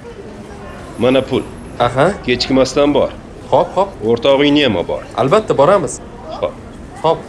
Mana pul. Aha. Kechikmasdan bor. Hop, hop. O'rtog'ingni ham bor. Albatta boramiz. Xo'p. Hop.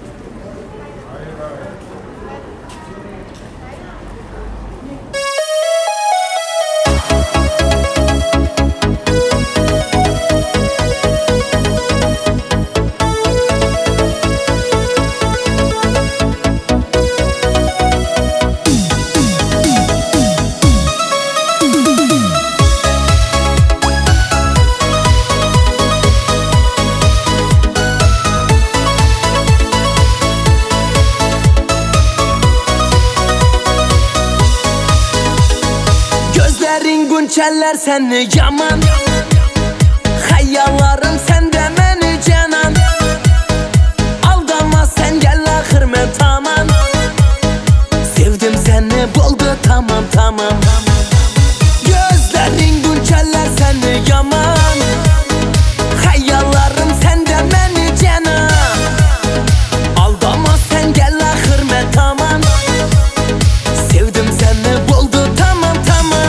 Günçeller seni yaman, hayallarım sende beni canan. Aldama sen gel ahırme tamam. Sevdim seni buldu tamam tamam. Gözlerin günçeller seni yaman, hayallarım sende beni canan. Aldama sen gel ahırme tamam. Sevdim seni buldu tamam tamam.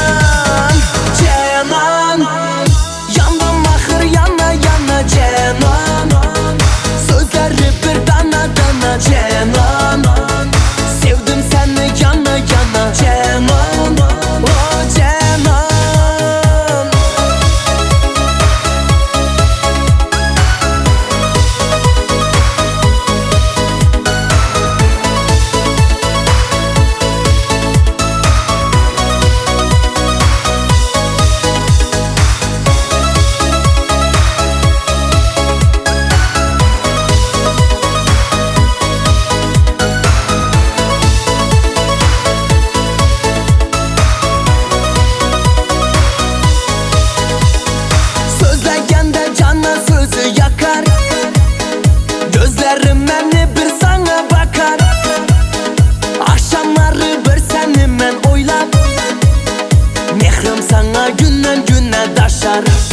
Cenan, sevdim seni yana yana Cenan, oh Cenan. Yakar gözlerim beni bir sana bakar. Akşamları bir seni men oylap, mehrim sana günden güne daşar.